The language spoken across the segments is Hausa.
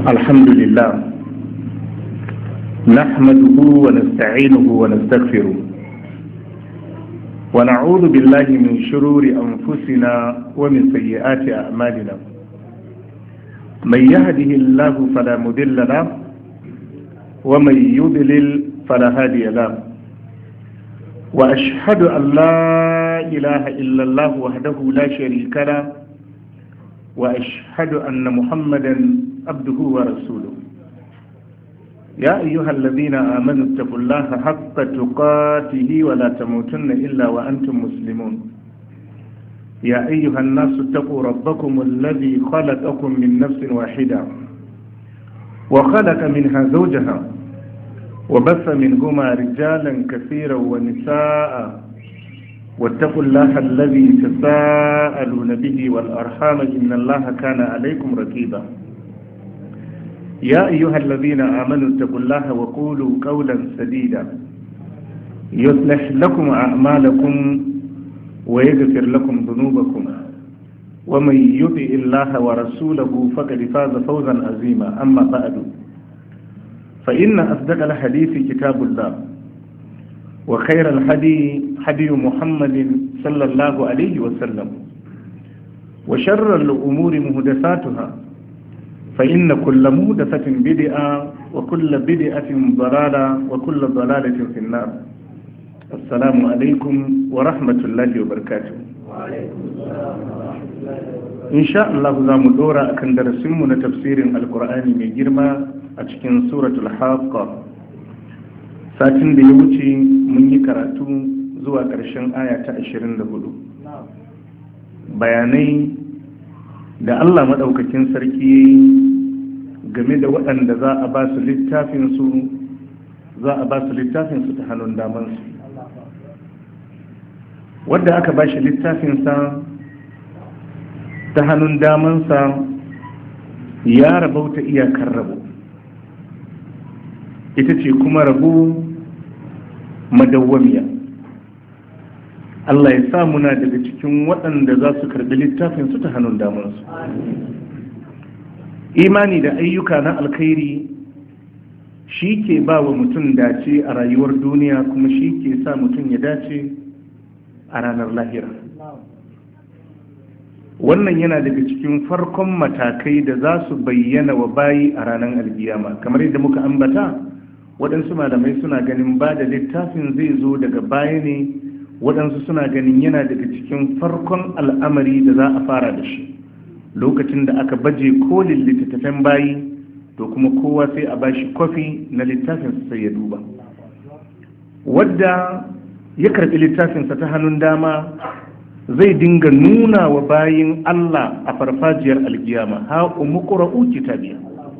الحمد لله نحمده ونستعينه ونستغفره ونعوذ بالله من شرور أنفسنا ومن سيئات أعمالنا من يهده الله فلا مضل له ومن يضلل فلا هادي له وأشهد أن لا إله إلا الله وحده لا شريك له وأشهد أن محمدا عبده ورسوله يا أيها الذين آمنوا اتقوا الله حق تقاته ولا تموتن إلا وأنتم مسلمون يا أيها الناس اتقوا ربكم الذي خلقكم من نفس واحدة وخلق منها زوجها وبث منهما رجالا كثيرا ونساء واتقوا الله الذي تساءلون به والأرحام إن الله كان عليكم رقيبا يا أيها الذين آمنوا اتقوا الله وقولوا قولا سديدا يصلح لكم أعمالكم ويغفر لكم ذنوبكم ومن يطع الله ورسوله فقد فاز فوزا عظيما أما بعد فإن أصدق الحديث كتاب الله وخير الهدي هدي محمد صلى الله عليه وسلم وشر الأمور محدثاتها فإن كل محدثة بدعة وكل بدعة ضلالة وكل ضلالة في النار السلام عليكم ورحمة الله وبركاته وعليكم السلام ورحمة الله وبركاته إن شاء الله ذا مدورة أكن درسمنا تفسير القرآن من جرمى أتكن سورة الحاقة satin da ya wuce mun yi karatu zuwa ƙarshen aya ta 24 bayanai da Allah maɗaukakin sarki game da waɗanda za a ba su littafinsu ta hannun damansu wadda aka ba shi littafinsa ta hannun damansa ya rabauta iyakar rabo ita ce kuma rabo madawwamiya Allah ya sa muna daga cikin waɗanda za su karɓi littafin su ta hannun damansu imani da ayyuka na alkhairi shi ke ba wa mutum dace a rayuwar duniya kuma shi ke sa mutum ya dace a ranar lahira wannan yana daga cikin farkon matakai da za su bayyana wa bayi a ranar alkiyama kamar yadda muka ambata waɗansu malamai suna ganin ba da littafin zai zo daga baya ne waɗansu suna ganin yana daga cikin farkon al'amari da za a fara da shi lokacin da aka baje kolin littattafan bayi to kuma kowa sai a bashi kwafi na littafinsa sai ya duba wadda ya karɓi littafinsa ta hannun dama zai dinga nuna wa bayin Allah a farfajiyar alkiyama ha umuqra'u kitabiya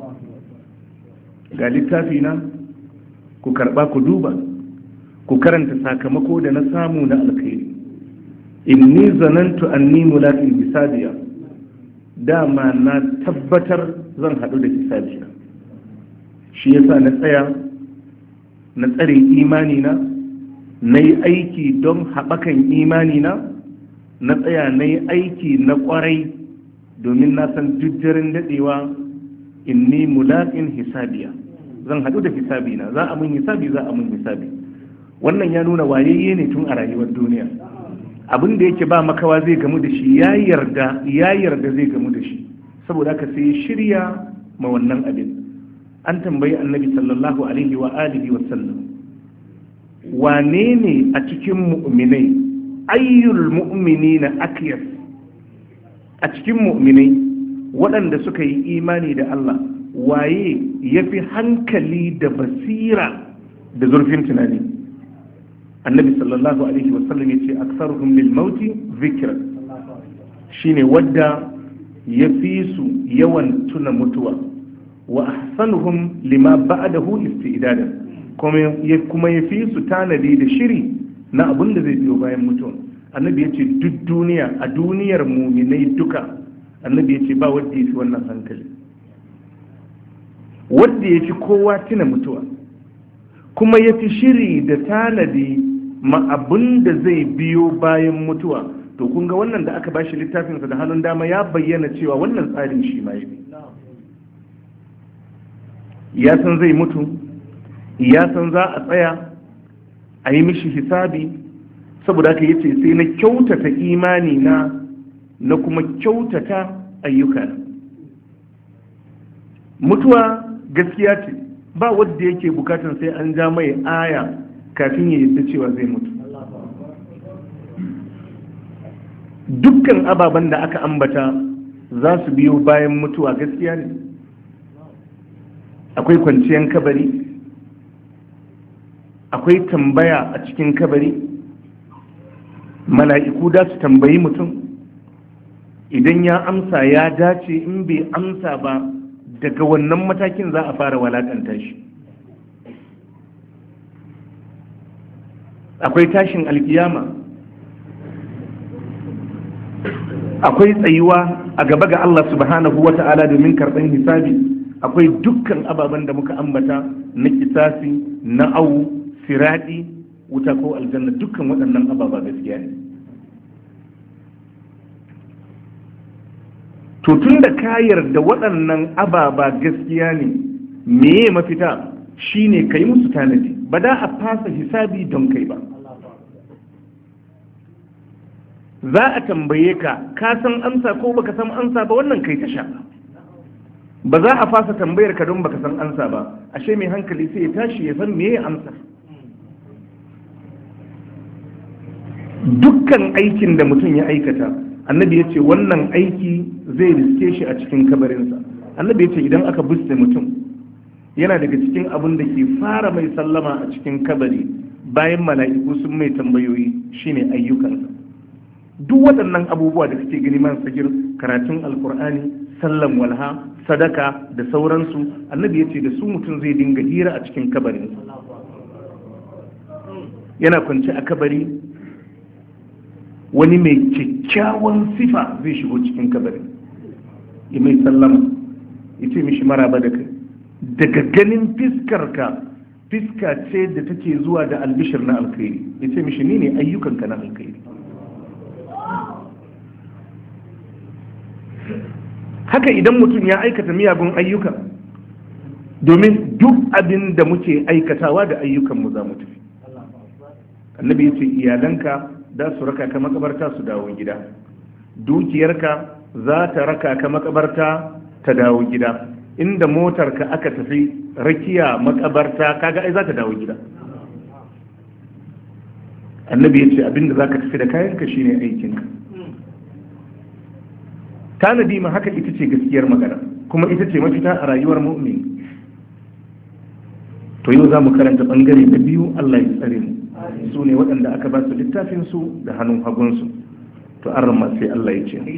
ga littafi na ku karba ku duba ku karanta sakamako da na samu na alkhairi inni zanantu anni mulaqin hisabiya dama na tabbatar zan hadu da hisabiya shi yasa na tsaya na tsare imani na nayi aiki don haɓakan imani na tsaya nayi aiki na kwarai domin na san jujjarin dadewa inni mulaqin hisabiya zan haɗu da hisabi na za a mun hisabi wannan ya nuna wayayye ne tun a rayuwar duniya abin da yake ba makawa zai gamu da shi ya yarda zai gamu da shi saboda haka sai shirya ma wannan abin an tambayi annabi sallallahu alaihi wa alihi wa sallam wane ne a cikin mu'minai ayyul mu'minina akyas a cikin mu'minai waɗanda suka yi imani da Allah waye ya fi hankali da basira da zurfin tunani annabi sallallahu alaihi wasallam ya ce aksaruhum lil mauti zikra shine wadda ya fi su yawan tuna mutuwa wa ahsanuhum lima ba'dahu istidada kuma ya fi su tanadi da shiri na abin da zai biyo bayan mutuwa annabi ya ce duk duniya a duniyar muminai duka annabi ya ce ba wadda ya fi wannan hankali wadda ya fi kowa tuna mutuwa kuma ya fi shiri da tanadi ma abin da zai biyo bayan mutuwa to kun ga wannan da aka bashi littafinsa da hannun dama ya bayyana cewa wannan tsarin shi ma yi ya san zai mutu, ya san za a tsaya a yi mishi hisabi, saboda haka yace sai na kyautata imani na kuma kyautata ayyuka. Mutuwa gaskiya ce, ba wanda yake bukatan sai an ja mai aya kafin ya yadda cewa zai mutu. Dukkan ababen da aka ambata za su biyo bayan mutuwa gaskiya ne. Akwai kwanciyar kabari, akwai tambaya a cikin kabari, mala'iku da su tambayi mutum, idan ya amsa ya dace, in bai amsa ba daga wannan matakin za a fara walakanta shi. Akwai tashin alkiyama, akwai tsayuwa a gaba ga Allah subhanahu wa ta'ala domin karɓar hisabi, akwai dukkan ababen da muka ambata na kisasi, na awu, siradi, wuta ko aljanna, dukkan waɗannan ababa gaskiya ne. To tun da ka yarda waɗannan ababa gaskiya ne, meye mafita shine ka yi musu tanadi, ba da a fasa hisabi don kai ba. Za a tambaye ka san amsa ko baka san amsa ba, wannan kai ta sha. Ba za a fasa tambayar ka don baka san amsa ba, ashe mai hankali sai ya tashi ya san meye amsa. Dukkan aikin da mutum ya aikata, annabi ya ce wannan aiki zai riske shi a cikin kabarinsa. Annabi ya ce idan aka buste mutum, yana daga cikin abin da ke fara mai sallama a cikin kabari bayan mala'iku sun mai tambayoyi shine ayyukansa. Duk waɗannan abubuwa da kake gani man sagir, karatun alkur'ani, sallan walha, sadaka da sauransu, annabi ya ce da su mutum zai dinga hira a cikin kabarinsa. Yana kwance a kabari, wani mai kyakkyawan sifa zai shigo cikin kabari, ya mai sallama, ya ce mishi maraba da kai. Daga ganin fiskarka, fiska ce da take zuwa da albishir na alkhairi, ya ce mishi ni ne ayyukanka na alkhairi. Haka idan mutum ya aikata miyagun ayyuka, domin duk abin da muke aikatawa da ayyukanmu za mu tafi. Annabi ya ce iyalanka da su raka ka makabarta su dawo gida, dukiyarka za ta raka ka makabarta ta dawo gida, inda motarka aka tafi rakiya makabarta kaga ai za ta dawo gida. Annabi ya ce abinda za ka tafi da kayanka shine aikinka. Tanadi ma haka ita ce gaskiyar magana, kuma ita ce mafita a rayuwar mu'min. To yau za mu karanta bangare na biyu, Allah ya tsare mu. Su ne waɗanda aka ba su littafinsu da hannun hagunsu. To an rama sai Allah ya ce.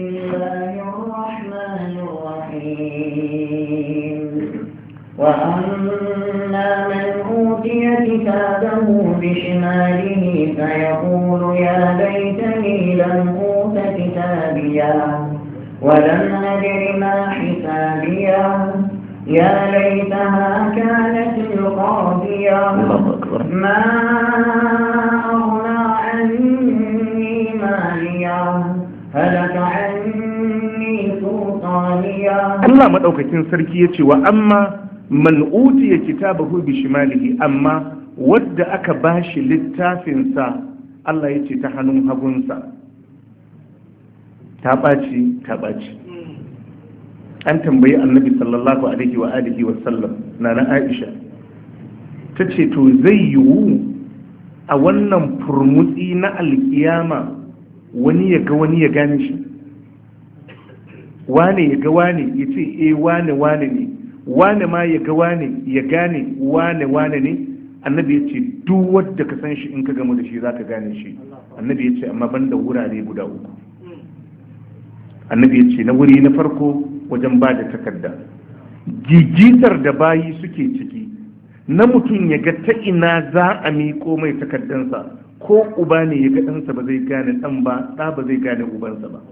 وأما من أوتي كتابه بشماله فيقول يا ليتني لم أوت كتابيا ولم أدر ما حسابيا يا ليتها كانت القاضية ما أغنى عني ماليا هلك عني سلطانيا. الله مدوكاكين سركي يتي وأما man utiya kitabahu bi shimalihi, amma wadda aka bashi littafinsa Allah ya ce ta hannun hagunsa ta ɓaci. An tambayi annabi sallallahu alaihi wa alihi wa sallam na Aisha ta ce to zai yiwu a wannan furmutsi na alkiyama wani ya ga wani ya gane shi, wane ya ga wane ya ce wane ne, wane ma ya ga wane ya gane wane ne. Annabi ya ce duk wadda ka san shi in ka gamu da shi za ka gane shi. Annabi ya ce amma banda wurare guda uku. Annabi ya ce na wuri na farko wajen ba da takarda, gigitar da bayi suke ciki na mutum ya ga ta ina za a miƙo mai takardansa, ko uba ne ya ga ɗansa ba zai gane ɗan ba, ɗa ba zai gane ubansa ba.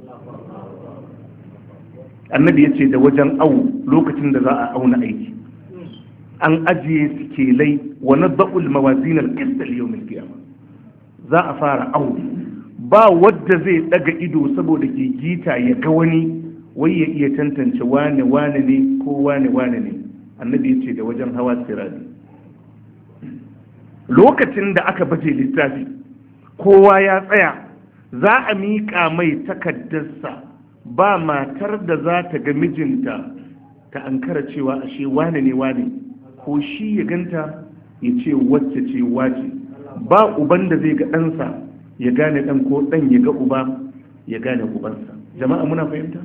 Annabi ya ce da wajen awu lokacin da za a auna aiki, an ajiye sikelai wa nadba'ul mawazin al-qist al-yawm al-qiyamah, za a fara awu, ba wadda zai daga ido saboda gigita ya ga wani wai ya iya tantance wane ne ko wane ne. annabi ya ce da wajen hawa siradi. Lokacin da aka baje littafi kowa ya tsaya za a miƙa mai takaddarsa, ba matar da za ta ga mijinta ta ankara cewa ashe wane ne wane, ko shi ya ganta ya ce wacce ce wace. Ba uban da zai ga ɗansa ya gane ɗan, ko ɗan ya ga uba ya gane ubansa. Jama'a muna fahimta?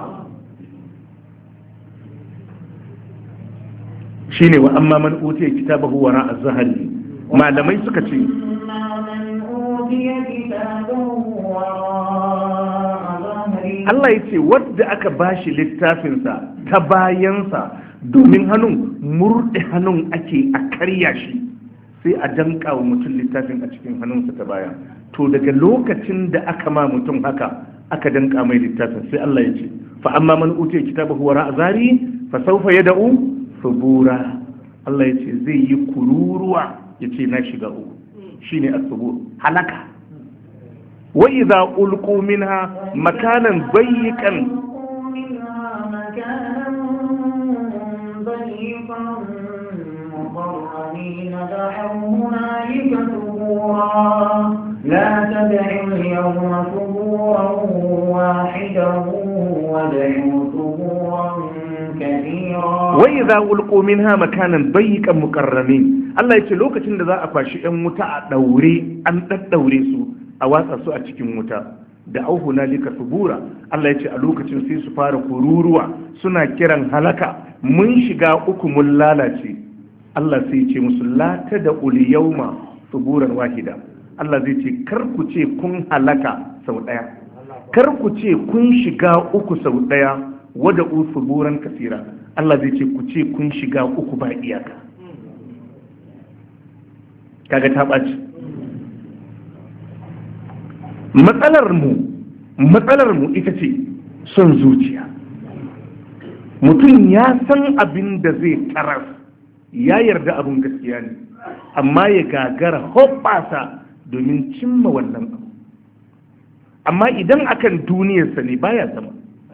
Shine wa amma man utiya kitabahu wara az-zahri, malamai suka ce Allah ya ce wadda aka bashi littafinsa ta bayansa, domin hannun murɗe hannun ake a karya shi sai a danka wa mutum littafin a cikin hannunsa ta baya. To daga lokacin da aka ma mutum haka aka danka mai littafin, sai Allah ya ce fa amma man utiya kitabahu wara azari fa sawfa yad'u subura. Allah ya ce zai yi kururuwa ya ce na shiga uku, shine as-subur, halaka. wa idza ulqu minha makanan bayyikan لا تدعوا اليوم ثبورا واحدا وادعوا ثبورا كثيرا. وإذا ألقوا منها مكانا ضيقا مقرنين. الله يقول لوكا تند ذا أفاشي أن متى دوري أن تدوري سو أواسا سو أتكين متى دعوه هنالك ثبورا. الله يقول لوكا تنسي سفار كروروا سنا كيران هلكا من شغا أكم اللالاتي. الله سيقول مسل لا تدعوا اليوم ثبورا واحدا. Allah zai ce kar ku ce kun halaka sau ɗaya, kar ku ce kun shiga uku sau ɗaya, wada usuburan kasira. Allah zai ce ku ce kun shiga uku ba iyaka. Kaga ta ɓaci. Matsalar mu ita ce son zuciya. Mutum ya san abin da zai tarar, ya yarda abin gaskiya ne, amma ya gagara hoɓɓasa domin cimma wannan abu. Amma idan akan duniyarsa ne baya zama.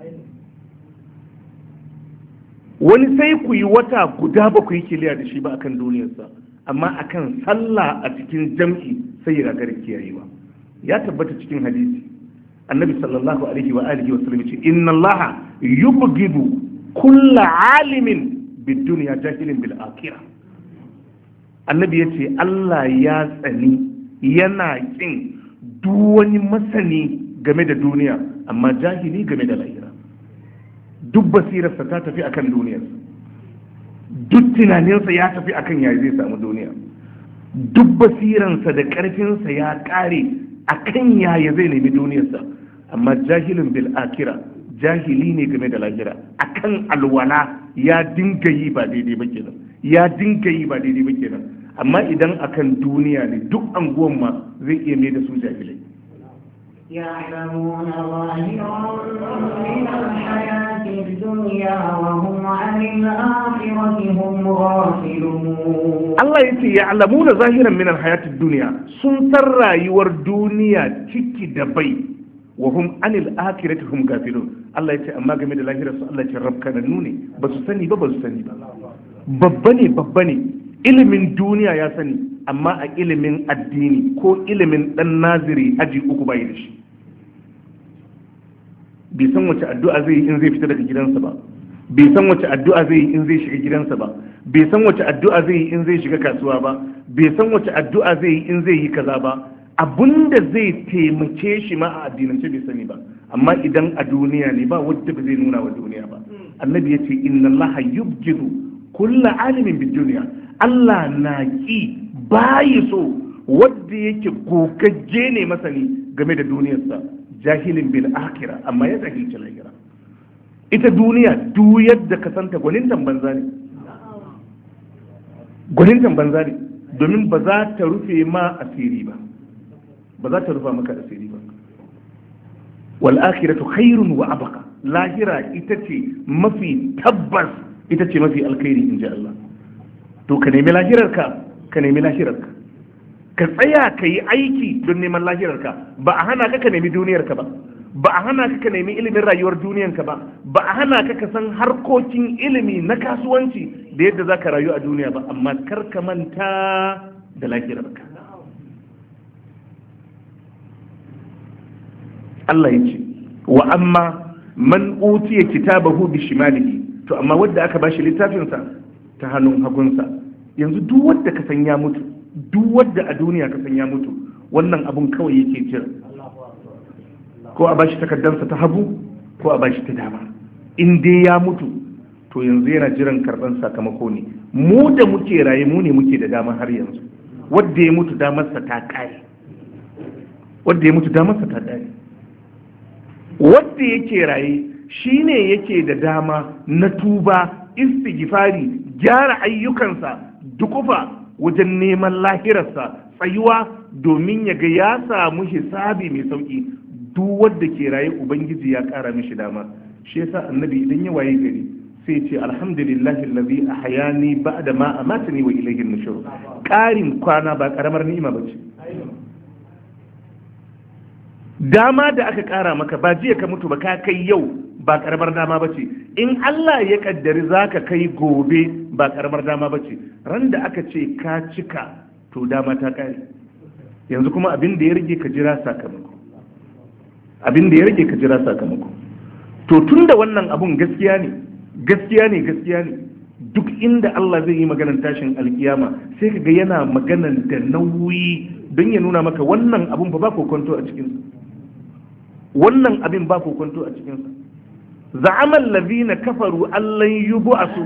Wani sai ku yi wata guda ba ku yi kiliya da shi ba akan duniyarsa, amma akan sallah a cikin jam'i sai ya gagara kiyayewa. Ya tabbata cikin hadisi annabi sallallahu alaihi wa alihi wa sallam ce inna allaha yubghidu kulla alimin bid dunya jahilin bil akhirah. Annabi yace Allah ya tsani, yana kin duk wani masani game da duniya amma jahili game da lahira. Duk basirarsa ta tafi akan duniyarsa, duk tunaninsa ya tafi akan yayi zai samu duniya, duk basiransa da karfinsa ya kare akan yaya zai nemi duniyarsa. Amma jahilin bil akira, jahili ne game da lahira. Akan alwala ya dinga yi ba daidai ba kenan, ya dinga yi ba daidai ba kenan. Amma idan akan duniya ne duk anguwan ma zai iya mai da su jahilai. يعلمون ظاهرا من الحياة الدنيا وهم عن الآخرة هم غافلون. الله يقول يعلمون ظاهرا من الحياة الدنيا سنتر رأيور دنيا تكي دبي وهم عن الآخرة هم غافلون. الله يقول أما قمد الآخرة الله يقول رب كان نوني بس سني ببني ilimin duniya ya sani, amma a ilimin addini ko ilimin dan naziri aji uku bai da shi. Bai san wace addu'a zai yi in zai fita daga gidansa ba, bai san wace addu'a zai yi in zai shiga gidansa ba, bai san wace addu'a zai yi in zai shiga kasuwa ba, bai san wace addu'a zai yi in zai yi kaza ba. Abinda zai taimake shi ma a addinance bai sani ba, amma idan a duniya ne ba wadda ba zai nuna wa duniya ba. Annabi ya ce inna allaha yubghidu kulla alimin bid dunya. Allah na ƙi bayi so wadda yake gogagge ne masani game da duniyarsa, jahilin bil akhirah, amma ya jahilci lahira. Ita duniya duk yadda ka santa gwanintan banza ne, domin ba za ta rufe ma asiri ba, ba za ta rufa maka asiri ba. Wal akhiratu khairun wa abqa. Lahira ita ce mafi tabbas, ita ce mafi alkhairi inji Allah. To ka nemi lahirarka, ka tsaya ka yi aiki don neman lahirarka. Ba a hana ka nemi duniyarka ba, ba a hana ka nemi ilimin rayuwar duniyanka ba, ba a hana ka san harkokin ilimi na kasuwanci da yadda za ka rayu a duniya ba, amma kar ka manta da lahirarka. Allah ya ce wa amma man utiya kitabahu bi shimalihi, to amma wanda aka bashi littafinsa ta hannun hagunsa. Yanzu duk wanda ka san ya mutu, duk wanda a duniya ka san ya mutu, wannan abun kawai yake jira, ko a bashi takardarsa ta hagu ko a bashi ta dama. In dai ya mutu to yanzu yana jiran karban sakamako ne. Mu da muke raye mu ne muke da dama har yanzu. Wanda ya mutu damarsa ta kare, wanda ya mutu damarsa ta kare. Wanda yake raye shine yake da dama na tuba, istighfari, gyara ayyukansa, dukufa wajen neman lahirarsa, tsayuwa domin ya ga ya samu hisabi mai sauki. Duk wanda ke raye ubangiji ya kara mishi dama. Shi yasa annabi idan ya waye gari sai ce alhamdulillahi allazi ahyani ba'da ma amatani wa ilayhi an-nushur. Karin kwana ba karamar ni'ima bace. Dama da aka kara maka ba jiya ka mutu ba, ka kai yau, ba karamar dama bace. In Allah ya kaddari zaka kai gobe, ba karamar dama bace. Ran da aka ce ka cika to dama ta kare. Yanzu kuma abin da ya rage ka jira sakamako. Abin da ya rage ka jira sakamako. To tunda wannan abun gaskiya ne, gaskiya ne, gaskiya ne, duk inda Allah zai yi maganar tashin alkiyama sai kaga yana maganar da nauyi don ya nuna maka wannan abun ba kokonto a cikinsa. Wannan abin ba kokonto a cikinsa. Za'amal ladina kafaru allan yub'asu,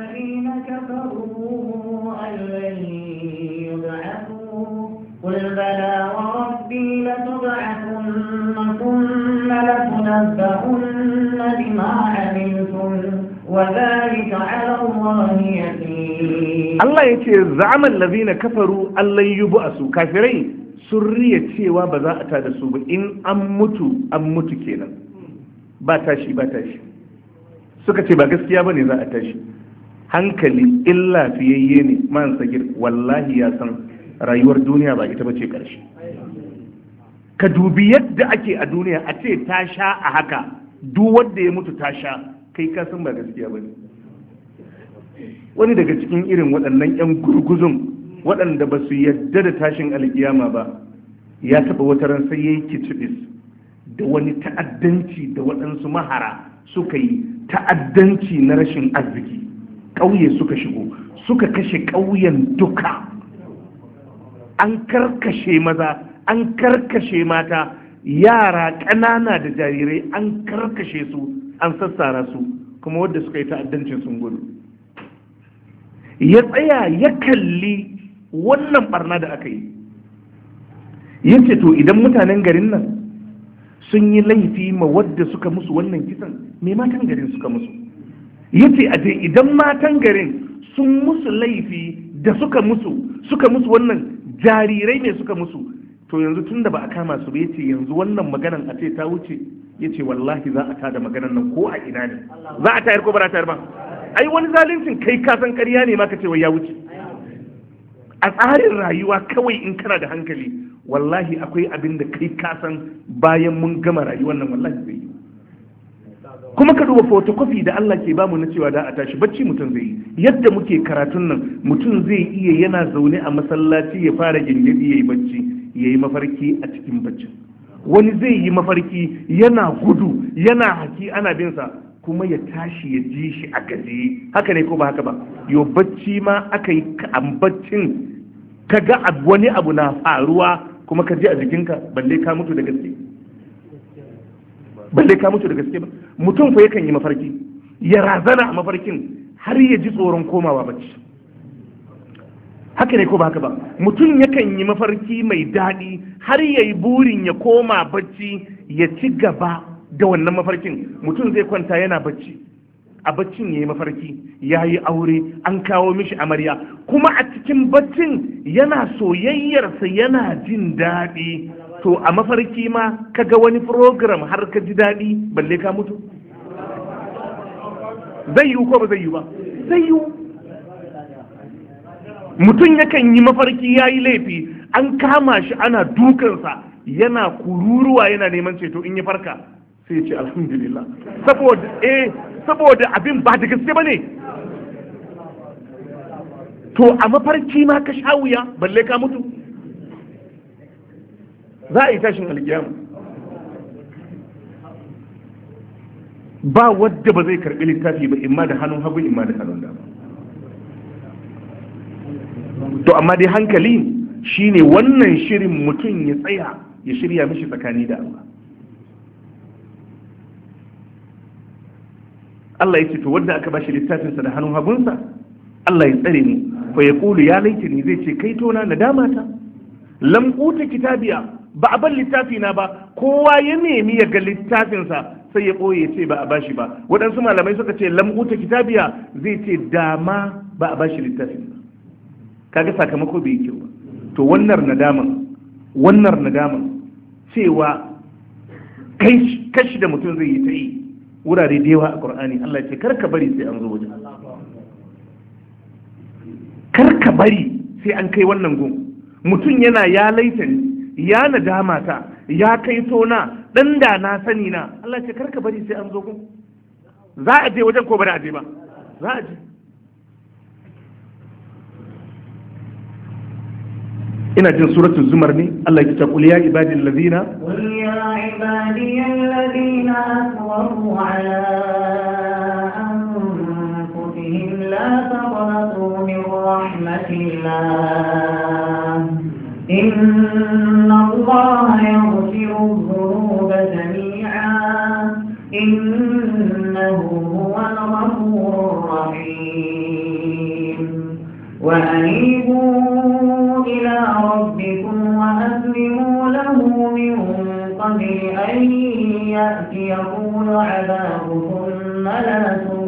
قل بلى وربي لتبعثن ثم لتنبؤن بما عملتم وذلك على الله يسير. الله يقول زعم الذين كفروا أن لن يبعثوا. كافرين سرية cewa ba za a tada su ba, in an mutu kenan, ba tashi ba tashi. Suka ce ba gaskiya bane za a tashi. Hankali illa fiyayye ne man sagir, wallahi ya san rayuwar duniya ba ita bace karshe. Ka dubi yadda ake a duniya, a ce ta sha a haka, duk wanda ya mutu ta sha, kai ka san ba gaskiya bane. Wani daga cikin irin waɗannan 'yan gurguzun waɗanda ba su yadda da tashin alkiyama ba, ya taɓa wata ran sai ya yi kicibis da wani ta'addanci da waɗansu mahara suka yi, ta'addanci na rashin arziki. Ƙauye suka shigo, suka kashe ƙauyen duka. An karkashe maza, an karkashe mata, yara ƙanana da jarirai an karkashe su, an sassara su, kuma wadda suka yi ta'addancin sun gudu. Ya tsaya ya kalli wannan barna da aka yi, ya ce to idan mutanen garin nan sun yi laifi ma wadda suka musu wannan kisan, me matan garin suka musu? Ya ce aje idan matan garin sun musu laifi da suka musu wannan jarirai ne suka musu, to yanzu tun da ba a kama su ba, yace yanzu wannan maganan a ce ta wuce, yace wallahi za a tada maganan nan ko a ina ne. Za a tayar ko ba za a tayar ba? Ai wani zaluncin kai ka san ƙarya ne ma ka ce wai ya wuce. A tsarin rayuwa kawai in kana da hankali, wallahi akwai abin da kai ka san bayan mun gama rayuwar nan wallahi zai yi. Kuma ka duba photocopy da Allah ke bamu na cewa da a tashi bacci mutum zai yi. Yadda muke karatun nan, mutum zai iya yana zaune a masallaci ya fara gingidi yayi bacci, yayi mafarki a cikin baccin. Wani zai yi mafarki yana gudu, yana haki ana bin sa, kuma ya tashi ya ji shi a gaje. Haka ne ko ba haka ba? Yo bacci ma aka yi baccin kaga wani abu na faruwa kuma ka ji a jikinka, balle ka mutu da gaske. Balle ka mutu da gaske ba. Mutum fa yakan yi mafarki, ya razana a mafarkin har ya ji tsoron komawa bacci. Haka ne ko ba haka ba? Mutum yakan yi mafarki mai daɗi har ya yi burin ya koma bacci, ya ci gaba da wannan mafarkin. Mutum zai kwanta yana bacci, a baccin ya yi mafarki, ya yi aure, an kawo mishi amarya, kuma a cikin baccin yana soyayyarsa, yana jin daɗi. To a mafarki ma kaga wani program har ka ji daɗi, balle ka mutu? Zai yiwu ko ba zai yiwu ba? Zai yiwu. Mutum yakan yi mafarki ya yi laifi, an kama shi ana dukansa, yana kururuwa yana neman ceto in ya farka sai ya ce alhamdulillah saboda abin ba da gaske bane. To a mafarki ma ka sha wuya balle ka mutu. Za a yi tashin alkiyama ba wadda ba zai karbi littafi ba imma da hannun hagu imma da hannun dama. To amma dai hankali shine wannan shirin mutum ya tsaya ya shirya mishi tsakani da Allah. Allah ya ce to wanda aka bashi littafinsa da hannun hagunsa Allah ya tsare ni fa ya kulu ya laitini zai ce kai tona nadama ta lam uta kitabiya ba a bar littafi na ba. Kowa ya nemi ya ga littafinsa sai ya ɓoye ce ba a bashi ba. Waɗansu malamai suka ce lam uta kitabiya zai ce dama ba a bashi littafin ba. Kaga sakamako bai yi kyau ba. To wannan nadaman cewa kashi da mutum zai yi ta yi wurare da yawa a Qur'ani. Allah ce karka bari sai an zo wajen, karka bari sai an kai wannan gun. Mutum yana ya laitani ya nadama ta ya kai tona dan da na sani na. Allah ce karka bari sai an zo gun. Za a je wajen ko ba da a je ba? Za a je. ina jin suratul zumar ne Allah ya ce qul ya ibadil ladina asrafu ala anfusihim la taqnatu min rahmatillah inna Allaha yaghfiru dhunuba jami'an innahu huwal ghafurur rahim wa anibu إلى ربكم وأسلموا له من قبل أن يأتيكم العذاب ثم لا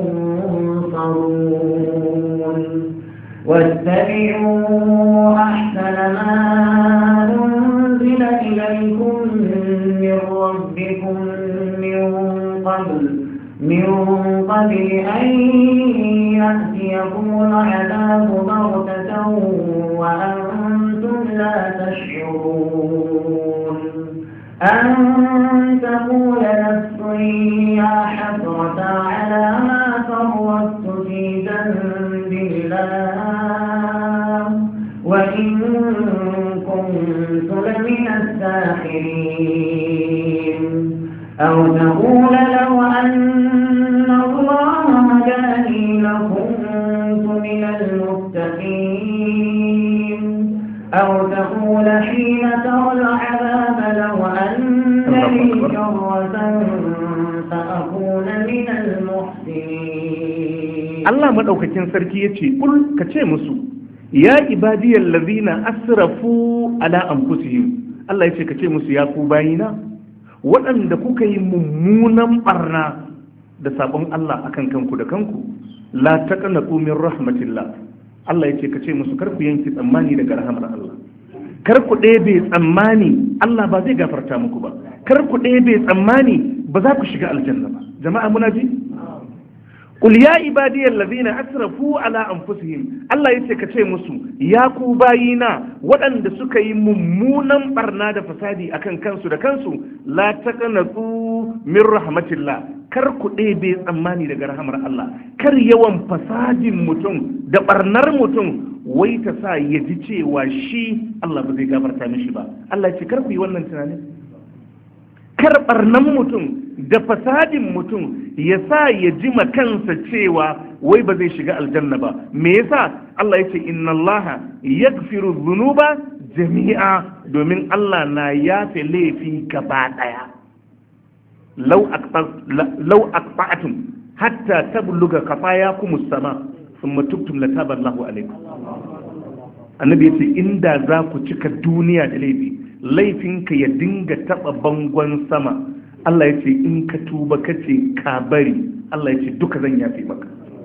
تنصرون واتبعوا أحسن ما أنزل إليكم من ربكم من قبل أن يأتيكم العذاب بغتة وأنتم لا تشعرون أن تقول نفس يا حسرة على ما فرطت في ذنب الله وإن كنت لمن الساخرين أو تقول لو أن الله هداني لكنت من المتقين أو تقول حين ترى العذاب لو أن لي كرة فأكون من المحسنين. الله مدوكاكين سركي يتي قل كتشي مسو يا عبادي الذين أسرفوا على أنفسهم. الله يتي كتشي مسو يا كوباينا waɗanda kuka yi mummunan ɓarna da sabon Allah akan kanku da kanku la taqnatu min rahmatillah. Allah ya ce ka ce musu kar ku yanki tsammani daga rahamar Allah, kar ku ɗebe tsammani Allah ba zai gafarta muku ba, kar ku ɗebe tsammani ba za ku shiga aljanna ba. Jama'a muna ji? Qul ya ibadiyal ladina asrafu ala anfusihim. Allah yace ka ce musu ya ku bayina waɗanda suka yi mummunan barna da fasadi akan kansu da kansu la taqnatu min rahmatillah. Kar ku ɗebe tsammani daga rahamar Allah, kar yawan fasadin mutum da barnar mutum wai ta sa ya ji cewa shi Allah ba zai gafarta mishi ba. Allah yace kar ku yi wannan tunanin. Kar barnan mutum da fasadin mutum ya sa ya ji kansa cewa wai ba zai shiga aljanna ba. Me yasa? Allah ya ce inna Allah yaghfiru dhunuba jami'a, domin Allah na yafe laifi gaba daya. Law aqta'tum hatta tabluga qafayakum as-sama thumma tubtum lataba Allahu alaykum. Annabi ya ce inda za ku cika duniya da laifinka ya dinga taba bangon sama, Allah ya ce in ka tuba ka ce ka bari, Allah ya ce duka zan yafe maka.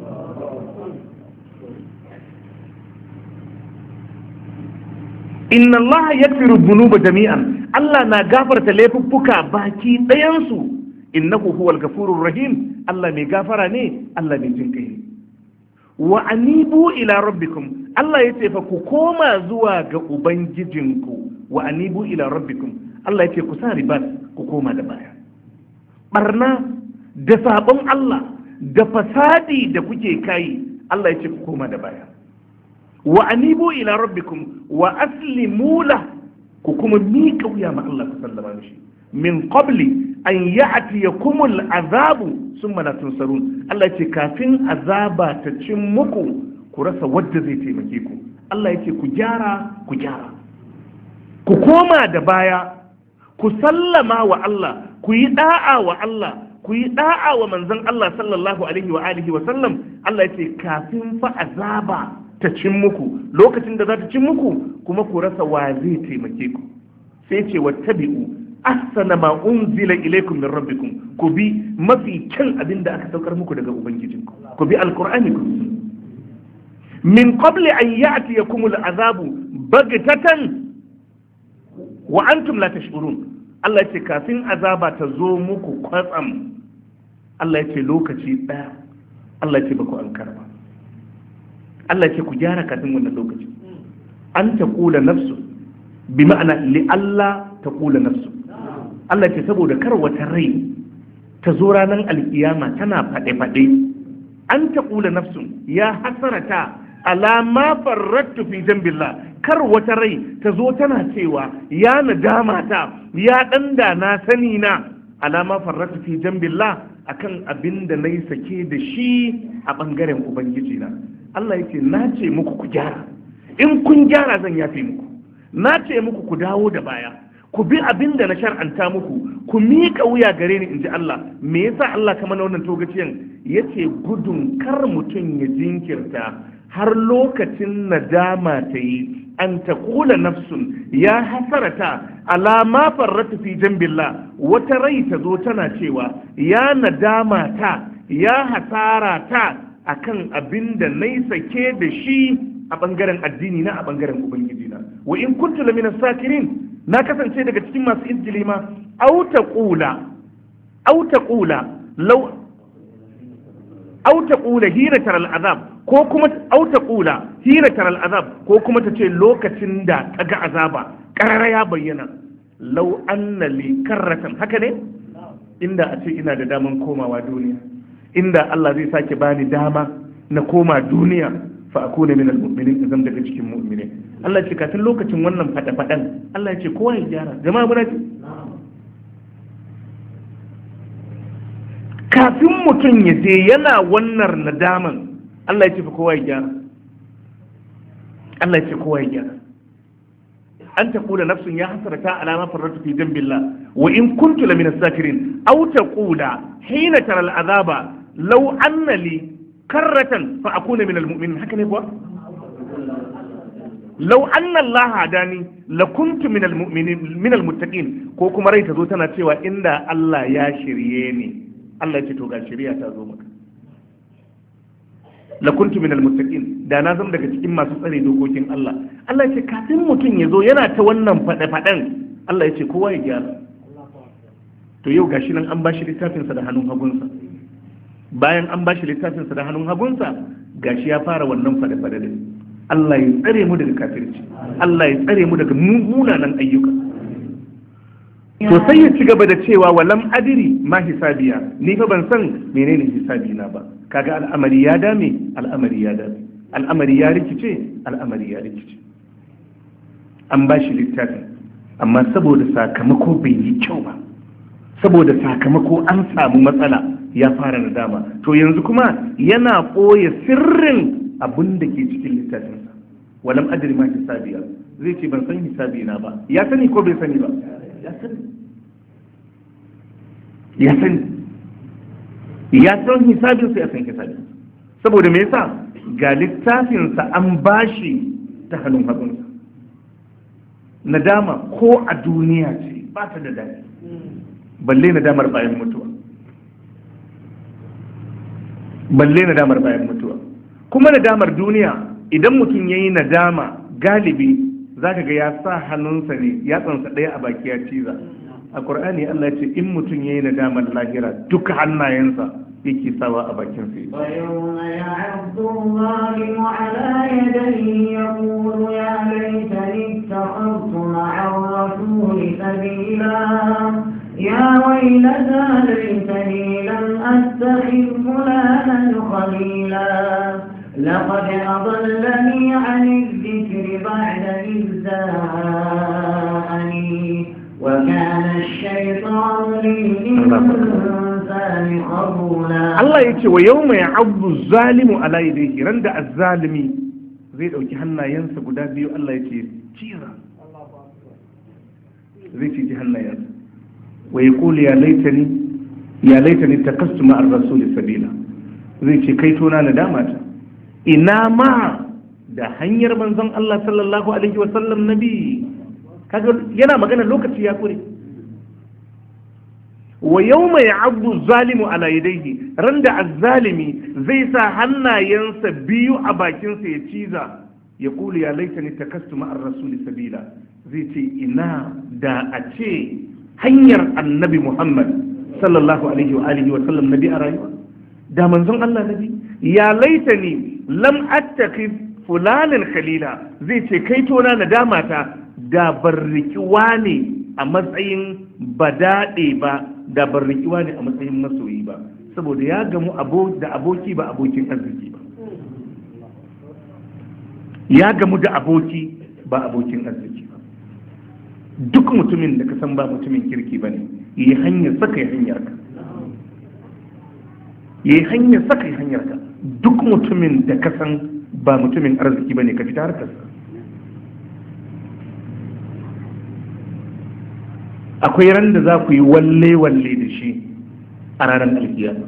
Inna Allah yaghfiru dhunuba jami'an. Allah na gafarta laifuffuka baki ɗayansu. Innahu huwal ghafurur rahim. Allah mai gafara ne, Allah mai jin kai. Wa anibu ila rabbikum. Allah ya ce fa ku koma zuwa ga ubangijinku. Wa anibu ila rabbikum. Allah ya ce ku sa ribas ku koma da baya. Barna da sabon Allah da fasadi da kuke kai, Allah ya ce ku koma da baya. Wa anibu ila rabbikum wa aslimu la, ku kuma miƙa wuya ma Allah ku sallama mishi. Min qabli an ya'tiyakumul azabu summa la tunsarun. Allah ya ce kafin azaba ta cin muku ku rasa wadda zai taimake ku. Allah ya ce ku gyara, ku koma da baya, ku sallama wa Allah, ku yi da'a wa Allah, ku yi da'a wa manzon Allah sallallahu alaihi wa alihi wa sallam. Allah ya ce kafin fa azaba ta cin muku, lokacin da za ta cin muku kuma ku rasa wa zai taimake ku. Sai ce wattabi'u ahsana ma unzila ilaykum min rabbikum, ku bi mafi kyan abin da aka saukar muku daga ubangijinku, ku bi alqur'ani ku. Min qabli an ya'tiyakumul azabu baghtatan wa antum la tash'urun. Allah ya ce kafin azaba ta zo muku kwatsam, Allah ya ce lokaci daya, Allah ya ce baku an karba. Allah ya ce ku gyara kafin wannan lokaci. An taqula nafsu bi ma'ana li Allah taqula nafsu. Allah ya ce saboda kar wata rai ta zo ranar alkiyama tana fade-fade. An taqula nafsu ya hasarata ala ma farrattu fi jambillah, kar wata rai ta zo tana cewa ya nadama ta, ya danda na sani na, ala ma farrattu fi jambillah, akan abin da nayi sake da shi a bangaren ubangiji na. Allah yake na ce muku ku gyara, in kun gyara zan yafe muku. Na ce muku ku dawo da baya, ku bi abin da na shar'anta muku, ku miƙa wuya gare ni, inji Allah. Me yasa Allah ka mana wannan togaciyan? Yace gudun kar mutum ya jinkirta har lokacin nadama ta yi, an ta kula nafsun ya hasarata ala ma farrata fi jambillah, wata rai ta zo tana cewa ya nadama ta, ya hasara ta akan abin da na yi sake da shi a bangaren addini na, a bangaren ubangiji na. Wa in kuntu lamina sakirin, na kasance daga cikin masu izgili ma. Au ta kula hiratar al'azab, ko kuma auta kula hiratar al'azab, ko kuma ta ce lokacin da ta ga azaba karara ya bayyana, lau anna li karratan, haka ne, inda a ce ina da daman komawa duniya, inda Allah zai sake bani dama na koma duniya, fa akuna min almu'minin, zan daga cikin mu'mini. Allah ya ce kafin lokacin wannan fada-fadan, Allah ya ce kowa ya gyara. Jama'a muna ji, kafin mutum ya je yana wannan nadaman, Allah ya ce kowa ya gyara. Allah ya ce kowa ya gyara. An ta kula nafsun ya hasarata ala ma farratu fi jambillah wa in kuntu lamina sakirin, aw ta kula hina tara al'azaba law anna li karratan fa akuna min almu'minin, haka ne kuwa? Law anna Allah hadani lakuntu min almu'minin min almuttaqin, ko kuma rai ta zo tana cewa inda Allah ya shirye ni, Allah ya ce to ga shari'a ta zo maka, lakuntu min almuttaqin, da na zama daga cikin masu tsare dokokin Allah. Allah ya ce kafin mutum ya zo yana ta wannan fade-faden, Allah ya ce kowa ya gyara. To yau gashi nan an bashi littafinsa da hannun hagunsa, bayan an bashi littafinsa da hannun hagunsa, gashi ya fara wannan fade-fade din. Allah ya tsare mu daga kafirci, Allah ya tsare mu daga munanan ayyuka. To sai ya ci gaba da cewa walam adiri ma hisabiya, ni fa ban san menene hisabi na ba. Kaga al'amari ya dame, al'amari ya rikice, an ba shi littafin, amma saboda sakamako bai yi kyau ba, saboda sakamako an samu matsala, ya fara nadama. To yanzu kuma yana ɓoye sirrin abin da ke cikin littafinsa. Walam adri ma hisabiya, zai ce ban san hisabi na ba. Ya sani ko bai sani ba? Ya san hisabinsa, ya san hisabinsa. Saboda me yasa? Ga littafinsa an bashi ta hannun hagunsa. Nadama ko a duniya ce ba ta da daɗi, balle nadamar bayan mutuwa. Kuma nadamar duniya, idan mutum ya yi nadama, galibi za ka ga ya sa hannunsa ne, ya tsansa ɗaya a baki ya ciza. A ƙur'ani Allah ce in mutum ya yi nadamar lahira duka hannayensa yake sawa a bakin sai. لقد أضلني عن الذكر بعد إذ جاءني وكان الشيطان للإنسان خذولا. الله يقول ويوم يعض الظالم على يديه رند الظالمي zai dauki hannayensa guda biyu Allah ya ce cira zai ci hannayensa wa yaqulu ya laitani takastu ma ar-rasul sabila zai ce kai tona nadama ta ina ma da hanyar manzon Allah sallallahu alaihi wa sallam nabi kaga yana magana lokaci ya kure wa yawma ya'abdu zalimu ala yadayhi randa az-zalimi zai sa hannayensa biyu a bakinsa ya ciza ya kula ya laitani takastu ma'ar rasul sabila zai ce ina da a ce hanyar annabi Muhammad sallallahu alaihi wa alihi wa sallam nabi a rayuwa da manzon Allah nabi ya laitani lam attaqi fulanin khalila zai ce kai tona nadama ta da barriki wane a matsayin badade ba da barrikiwa ne a matsayin masoyi ba saboda ya gamu da aboki ba abokin arziki ba ya gamu da aboki ba abokin arziki ba duk mutumin da ka san ba mutumin kirki ba ne yi hanyar saka yi hanyar ka yi hanyar saka yi hanyar ka duk mutumin da ka san ba mutumin arziki ba ne ka fita harkarsa. akwai ran da za ku yi walle-walle da shi a ranar alkiyama.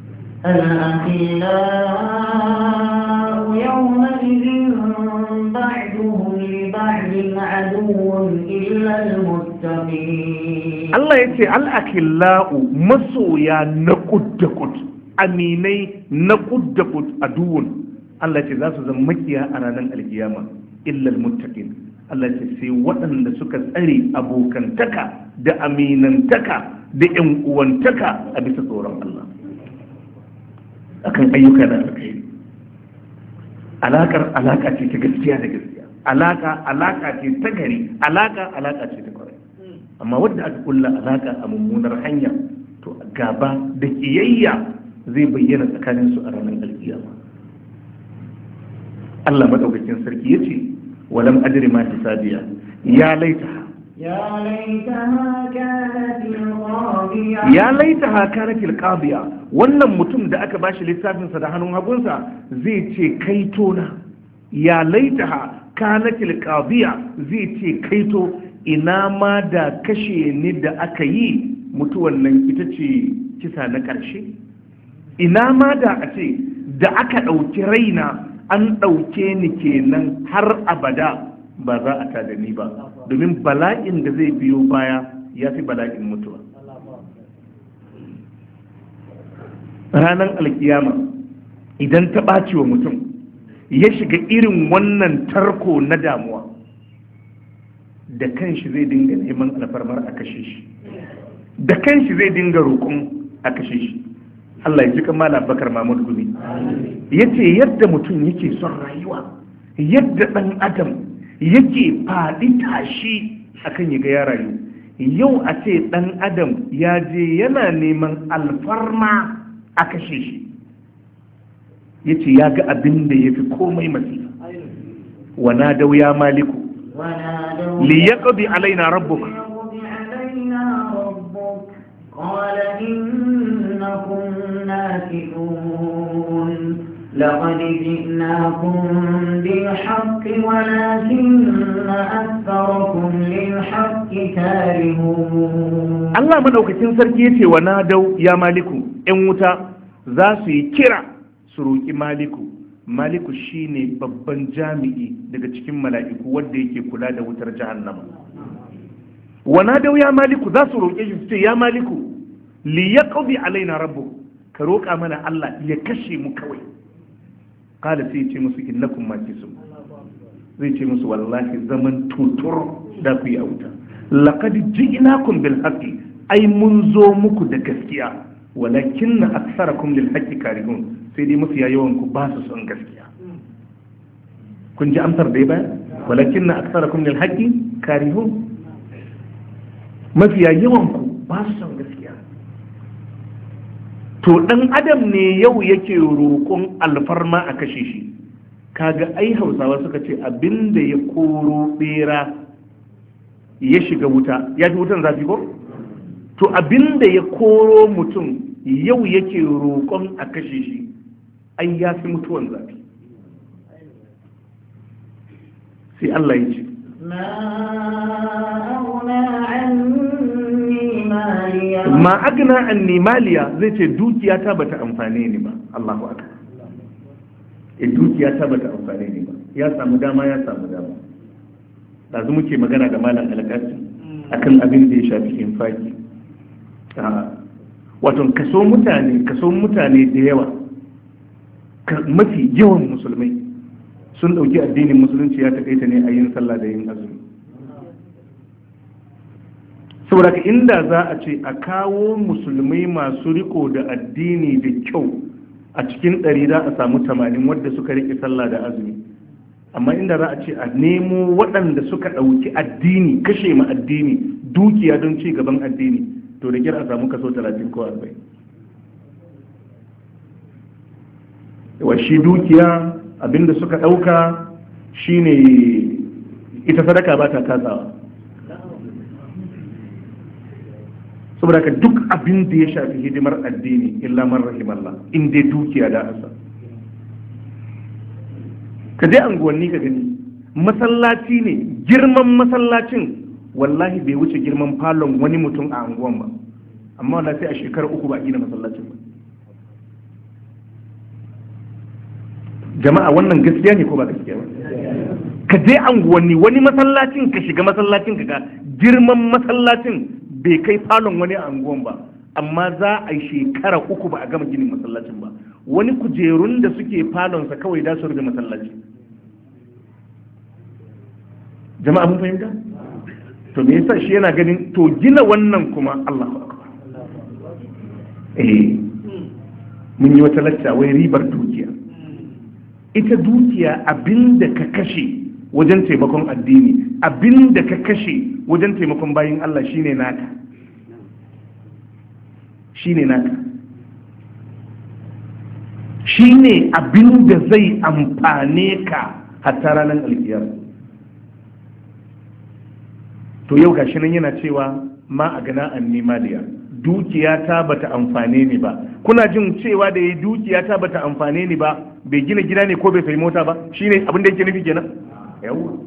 Allah ya ce al'akila'u masoya na kud-da-kud, aminai na kud-da-kud a duwun. Allah ya ce za su zama makiya a ranar alkiyama illal muttaqin. Allah ce sai waɗanda suka tsare abokantaka da aminantaka da ƴan uwantaka a bisa tsoron Allah akan ayyuka da alkhairi. Alaka ce ta gaskiya da gaskiya, alaka ce ta gari, alaka ce ta kwarai. Amma wadda aka kulla alaka a mummunar hanya to gaba da kiyayya zai bayyana tsakanin su a ranar alkiyama. Allah madaukakin sarki yace ولم أدري ما حسابيا يا ليتها كانت القاضية wannan mutum da aka bashi lissafinsa da hannun hagunsa zai ce kaitona ya laitaha kanatil qadiya zai ce kaito ina ma da kashe ni da aka yi mutuwan nan ita ce kisa na ƙarshe ina ma da a ce da aka ɗauki raina an ɗauke ni kenan har abada ba za a tada ni ba domin bala'in da zai biyo baya ya fi bala'in mutuwa. Ranar alkiyama idan ta ɓaci wa mutum ya shiga irin wannan tarko na damuwa da kanshi zai dinga neman alfarmar a kashe shi, da kanshi zai dinga roƙon a kashe shi. Allah ya ji kamala Bakar Mahmud Gumi ya ce yadda mutum yake son rayuwa, yadda ɗan adam yake faɗi tashi akan ya ga ya rayu, yau a ce ɗan adam ya je yana neman alfarma a kashe shi, ya ce ya ga abin da ya fi komai masifa. Wana dau ya maliku li yaqdi alaina rabbuka قال إنكم ناكثون لقد جئناكم بالحق ولكن أكثركم للحق كارهون. الله من أوكتين سرقيتي ونادوا يا مالكو إن وتا ذاسي كرا سروكي maliku shine babban jami'i daga cikin mala'iku wanda yake kula da wutar jahannama. Wana dau ya maliku za su roƙe shi su ce ya maliku li yaqdi alaina rabbu ka roƙa mana Allah ya kashe mu kawai. Kada sai ce musu innakum makisun, zai ce musu wallahi zaman tutur da ku yi a wuta. Laqad ji'nakum bil haqqi, ai mun zo muku da gaskiya, walakin aktharakum lil haqqi karihun, sai dai mafiya yawan ku ba su son gaskiya. Kun ji amsar da ya bayar? Walakin aktharakum lil haqqi karihun, mafiya yawanku ba su son gaskiya. To ɗan adam ne yau yake roƙon alfarma a kashe shi, kaga ai hausawa suka ce abinda ya koro bera ya shiga wuta ya fi wutan zafi ko? To abinda ya koro mutum yau yake roƙon a kashe shi ai ya fi mutuwan zafi. sai Allah ya ce ma agna anni maliya zai ce dukiya ta bata amfane ni ba. Allahu akbar. Dukiya ta bata amfane ni ba. Ya samu dama dazu muke magana da malam alƙasi akan abin da ya shafi infaki. Wato kaso mutane da yawa, mafi yawan musulmai sun dauki addinin musulunci ya takaita ne a yin sallah da yin azumi. Saboda ka inda za a ce a kawo musulmai masu riko da addini da kyau a cikin 100 za a samu 80 wadda suka rike sallah da azumi, amma inda za a ce a nemo waɗanda suka ɗauki addini, kashe ma addini dukiya don ci gaban addini, to da kyar a samu kaso 30 ko 40. Yawa shi dukiya abinda suka ɗauka shine ita sadaka ba ta kasawa. Saboda ka duk abin da ya shafi hidimar addini illa man rahimallah, in dai dukiya da asa. Ka je anguwanni ka gani masallaci ne, girman masallacin wallahi bai wuce girman falon wani mutum a anguwan ba, amma wallahi sai a shekara 3 ba a gina masallacin ba. Jama'a wannan gaskiya ne ko ba gaskiya ba? Ka je anguwanni wani masallacin ka shiga masallacin ka ga girman masallacin bai kai falon wani a anguwan ba, amma za a yi shekara 3 ba a gama ginin masallacin ba. Wani kujerun da suke falonsa kawai da su rufe masallaci. Jama'a mun fahimta? To me yasa shi yana ganin to gina wannan kuma Allahu akbar. Mun yi wata lacca wai ribar dukiya. Ita dukiya abinda ka kashe wajen taimakon addini, abinda ka kashe wajen taimakon bayin Allah shine naka. Shine abinda zai amfane ka hatta ranar alkiyar. To yau gashi nan yana cewa ma a gana an nimaliya, dukiya ta bata amfane ni ba. Kuna jin cewa da yi dukiya ta bata amfane ni ba, bai gina gida ne ko bai sayi mota ba? Shine abin da yake nufi kenan. Yawa.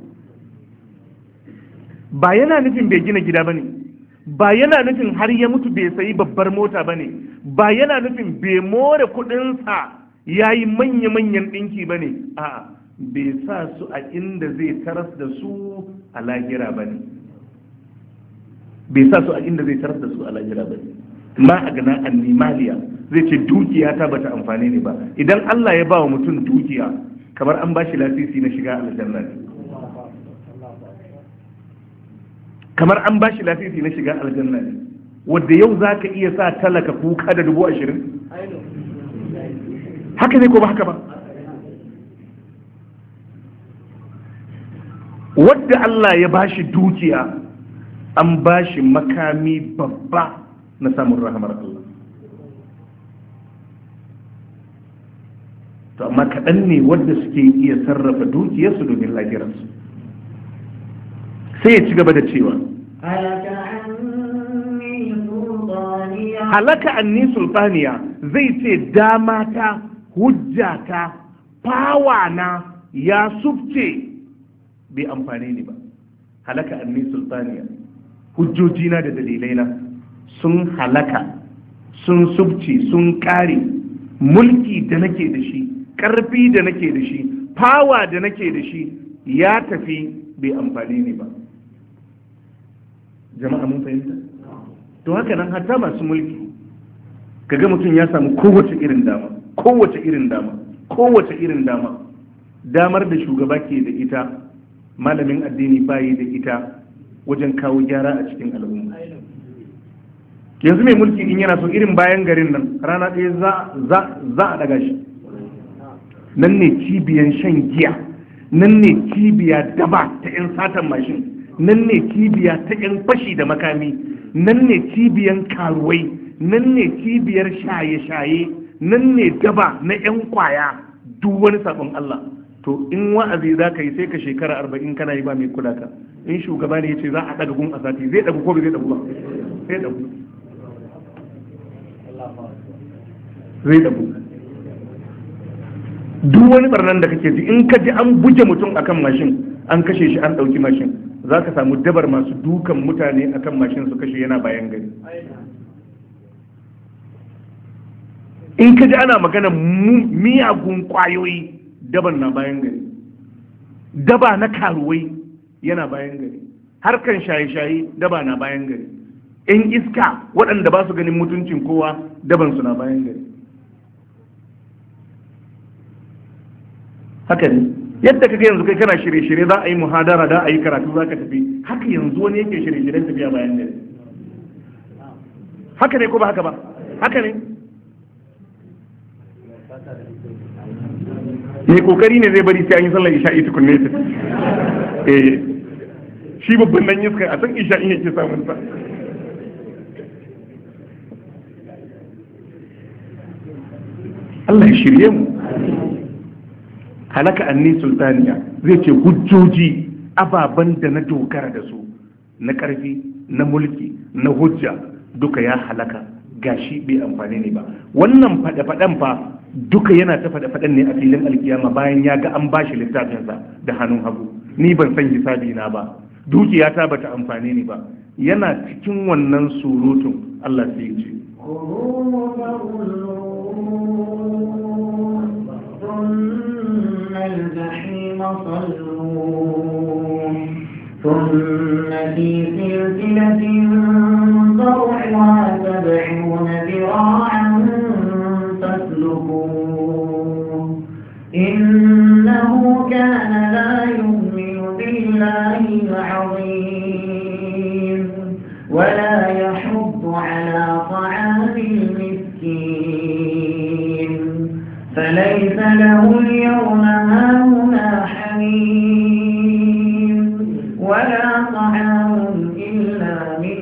Ba yana nufin bai gina gida bane, ba yana nufin har ya mutu bai sayi babbar mota bane, ba yana nufin bai more kudinsa yayi manya-manyan dinki bane. A'a, bai sa su a inda zai taras da su a lahira bane. Bai sa su a inda zai taras da su a lahira bane. Ma a gana annimaliya zai ce dukiya ta bata amfane ni ba. Idan Allah ya ba wa mutum dukiya kamar an bashi lasisi na shiga aljanna ne. Kamar an bashi lasisi na shiga aljanna ne, wanda yau zaka iya sa talaka kuka da 20,000. Haka ne ko ba haka ba? Wadda Allah ya bashi dukiya an bashi makami babba na samun rahamar Allah. To amma kaɗan ne wadda suke iya sarrafa dukiyarsu domin lafiyarsu. Sai ya ci gaba da cewa halaka anni sultaniya, zai ce damata, hujjata, fawana ya sufce bai amfane ni ba. Halaka anni sultaniya, hujjojina da dalilaina sun halaka, sun subce, sun kare. Mulki da nake da shi, ƙarfi da nake da shi, fawa da nake da shi ya tafi bai amfani ne ba. Jama'a mun fahimta? To haka nan hatta masu mulki kaga mutum ya samu kowace irin dama, damar da shugaba ke da ita malamin addini bayi da ita wajen kawo gyara a cikin al'umma. Yanzu mai mulki in yana so irin bayan garin nan rana ɗaya za a ɗaga shi. Nan ne cibiyan shan giya, nan ne cibiya daba ta 'yan satan mashin, nan ne cibiya ta 'yan fashi da makami, nan ne cibiyan karuwai, nan ne cibiyar shaye-shaye, nan ne daba na 'yan kwaya, duk wani sabon Allah. to in wa'azi za ka yi sai ka shekara 40 kana yi ba mai kula ka. In shugaba ne ya ce za a ɗaga gun a sati zai ɗagu ko bai zai ɗagu ba zai ɗagu zai ɗagu. Duk wani barnan da kake ji in ka ji an buge mutum akan mashin an kashe shi an ɗauki mashin za ka samu dabar masu dukan mutane akan mashin su kashe yana bayan gari. In ka ji ana magana miyagun kwayoyi daban na bayan gari, daba na karuwai yana bayan gari, harkan shaye-shaye daba na bayan gari, yan iska waɗanda ba su ganin mutuncin kowa daban su na bayan gari. Haka ne yadda kaga yanzu kai kana shirye-shirye za a yi muhadara da a yi karatu za ka tafi, haka yanzu wani yake shirye-shiryen tafiya bayan gari. Haka ne ko ba haka ba? Haka ne. Mai kokari ne zai bari sai an yi sallar isha'i tukunne ta. Shi babban nan iska a san isha'i yake samun sa. Allah ya shirye mu. Halaka anni sultaniya zai ce hujjoji ababen da na dogara da su na ƙarfi na mulki na hujja duka ya halaka gashi bai amfani ne ba. Wannan faɗe-faɗen fa duka yana ta faɗe-faɗen ne a filin alkiyama bayan ya ga an bashi littafinsa da hannun hagu. Ni ban san hisabi na ba, dukiyata bata amfani ni ba. Yana cikin wannan surutun Allah sai ya ce الجحيم صلوه ثم في سلسلة ذرعها 70 ذراعا فاسلكوه إنه كان لا يؤمن بالله العظيم ولا يحض على طعام المسكين فليس له اليوم هاهنا حميم ولا طعام إلا من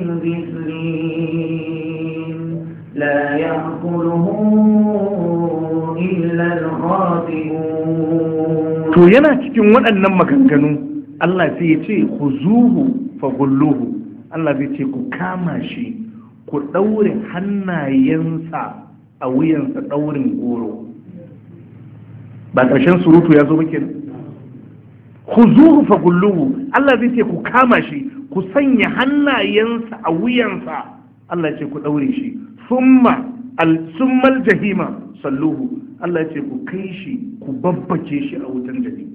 غسلين لا يأكله إلا الخاطئون. to yana cikin waɗannan maganganu Allah sai ya ce khuzuhu faghulluhu. Allah zai ce ku kama shi ku ɗaure hannayensa a wuyansa ɗaurin goro. Ba ƙarshen surutu ya zo ba kenan. Khuzuhu faghulluhu. Allah zai ce ku kama shi ku sanya hannayensa a wuyansa. Allah ya ce ku ɗaure shi. Summal jahima salluhu. Allah ya ce ku kai shi ku babbake shi a wutan jahim.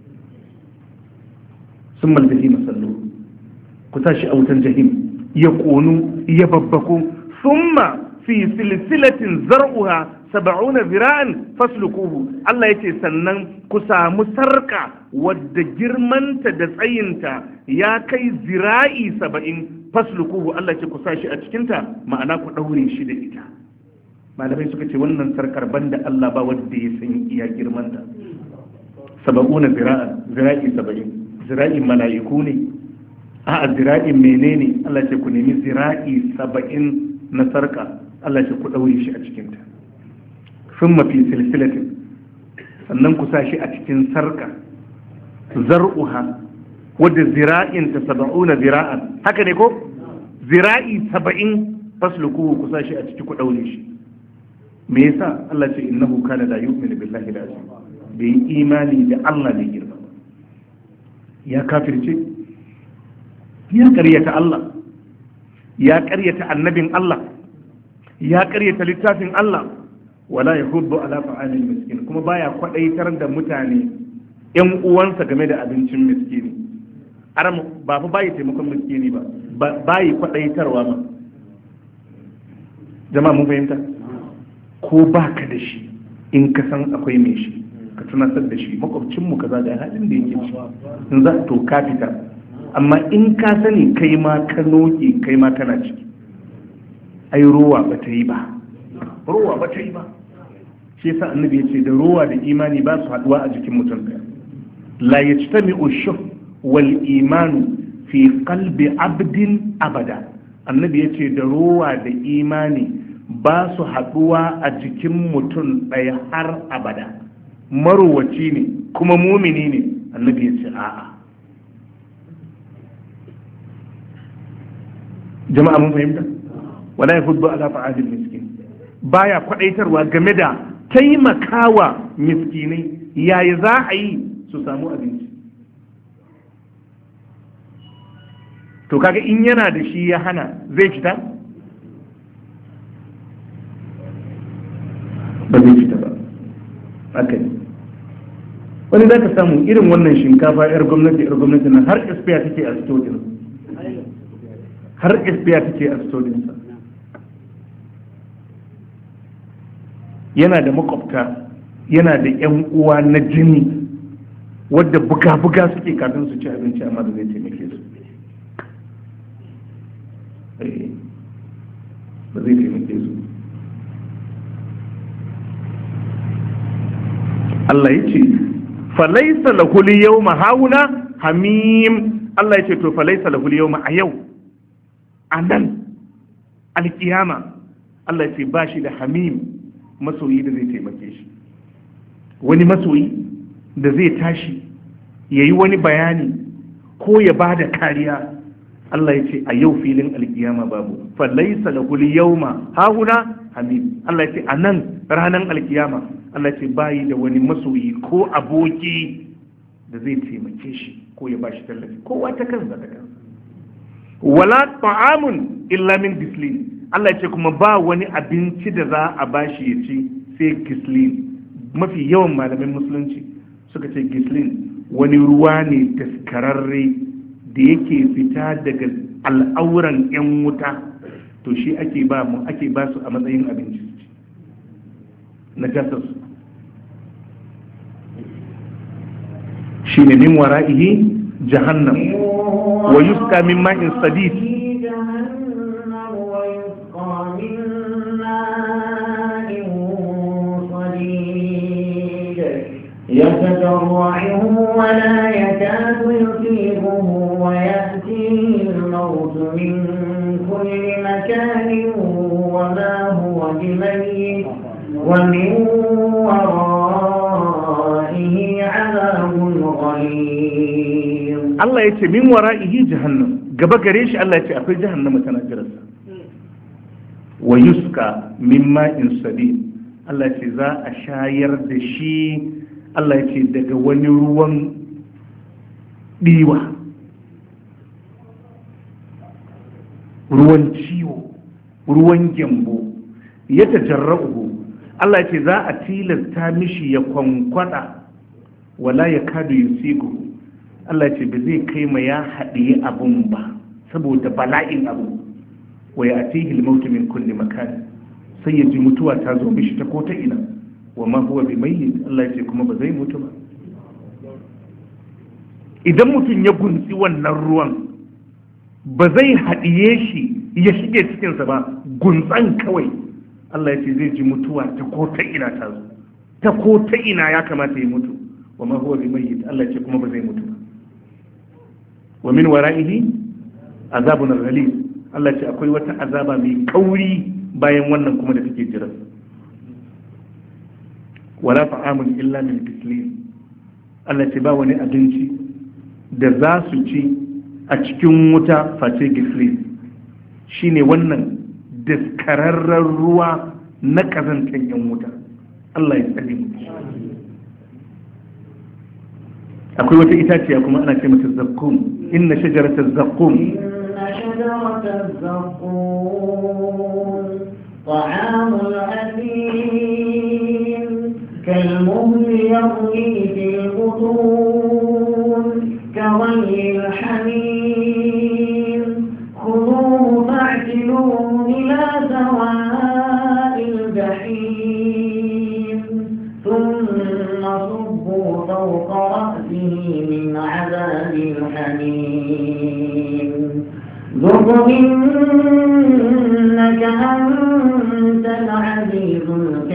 Summal jahima salluhu. Ku sa shi a wutan jahim ya ƙonu ya babbako. Summa fi silsilatin zar'uha 70 zira'an faslukuhu. Allah yace sannan ku samu sarka wadda girmanta da tsayinta ya kai zira'i 70 faslukuhu. Allah yace ku sa shi a cikinta, ma'ana ku daure shi da ita. Malamai suka ce wannan sarkar banda Allah ba wanda ya san iya girmanta. 70 zira'an, zira'i 70. Zira'in mala'iku ne a zira'in menene? Allah ce ku nemi zira'i 70 na sarka. Allah ce ku daure shi a cikinta. Sun mafi silsilatin, sannan ku sa shi a cikin sarka zar'uha wadda zira'in ta 70 zira'an. Haka ne ko? Zira'i 70 fasluku ku sa shi a ciki ku daure shi. Me yasa? Allah ce innahu kana la yu'minu billahi al-azim. Bai imani da Allah ne girma. Ya kafirce, ya ƙaryata Allah, ya ƙaryata annabin Allah, ya ƙaryata littafin Allah. Wala yahuddu ala ta'amil miskin, kuma baya kwadaitar da mutane ƴan uwansa game da abincin miskini. Aram ba fa bayi taimakon miskini ba, bayi kwadaitarwa ma. Jama'a mun fahimta? Ko baka da shi, in ka san akwai mai shi, ka tunatar da shi makwabcin mu kaza da halin da yake ciki. In za to ka fita. Amma in ka sani kai ma ka noke, kai ma kana ciki. Ai ruwa ba ta yi ba. Ruwa ba ta yi ba. Shi yasa annabi ya ce da ruwa da imani ba su haduwa a jikin mutum ɗaya. La yajtami'u shuh wal imanu fi qalbi abdin abada. Annabi ya ce da ruwa da imani ba su haduwa a jikin mutum ɗaya har abada. marowaci ne kuma mumini ne, annabi ya ce a'a. Jama'a mun fahimta? Wala yahuddu ala ta'amil miskin, baya kwadaitarwa game da taimakawa miskinai, yaya za a yi su samu abinci. To kaga in yana da shi ya hana, zai fita? Ba zai fita ba. Haka ne. Wani za ka samu irin wannan shinkafa 'yar gwamnati nan har expire take a stodin. Har expire take a stodinsa. Yana da makwabta, yana da 'yan uwa na jini wadda buga-buga suke kafin su ci abinci, amma da zai taimake su. Ba zai taimake su. Allah ya ce falaisa lahul yawma hauna hamim. Allah ya ce to falaisa lahul yawma a yau, a nan alkiyama, Allah ya ce ba shi da hamim, masoyi da zai taimake shi. Wani masoyi da zai tashi ya yi wani bayani ko ya ba da kariya, Allah ya ce a yau filin alkiyama babu. Falaisa lahul yawma hauna hamim. Allah ya ce a nan ranar alkiyama, Allah ya ce bayi da wani masoyi ko aboki da zai taimake shi ko ya bashi tallafi, kowa ta kansa da kansa. Wala ta'amun illa min gislin. Allah ya ce kuma ba wani abinci da za a bashi ya ci sai gislin. Mafi yawan malamin musulunci suka ce gislin wani ruwa ne daskararre da yake fita daga al'auran 'yan wuta, to shi ake ba su a matsayin abinci na jasas. shi ne min wara'ihi jahannam wa yusqa min ma'in sadid. يتجرعه ولا يكاد يصيبه ويأتيه الموت من كل مكان وما هو بميت ومن ورائه عذاب غليظ. الله يتي من ورائه جهنم، gaba gare shi Allah ya ce akwai jahannama tana jirarsa. Wa yuska min ma'in sadid, Allah ya ce za a shayar da shi, Allah ya ce daga wani ruwan ɗiwa, ruwan ciwo, ruwan gyambo, ya tajarra'uhu, Allah ya ce za a tilasta mishi ya kwankwada, wala ya kadu yusigu, Allah ya ce ba zai kai ma ya haɗiye abun ba saboda bala'in abu. Wa ya atihi al-mautu min kulli makan, sai ya ji mutuwa ta zo mishi ta ko ta ina. Wa ma huwa bi mayyit, Allah ya ce kuma ba zai mutu ba. Idan mutum ya gunsi wannan ruwan ba zai haɗiye shi ya shige cikinsa ba, gunsan kawai Allah ya ce zai ji mutuwa ta ko ta ina ta zo, ta ko ta ina ya kamata ya mutu. Wa ma huwa bi mayyit, Allah ya ce kuma ba zai mutu ba. Wa min wara'ihi azabun ghalib, Allah ya ce akwai wata azaba mai kauri bayan wannan kuma da take jira. Wala ta'amun illa min gislin, Allah ce ba wani abinci da za su ci a cikin wuta face gislin, shine wannan daskararren ruwa na kazantan yan wuta. Allah ya tsare mu. Akwai wata itaciya kuma ana ce mata zakkum. Inna shajaratal zakkum, طعام الأثيم كالمهل يغلي في البطون كغلي الحميم خذوه فاعتلوه إلى سواء الجحيم ثم صبوا فوق رأسه من عذاب الحميم ذق إنك أنت العزيز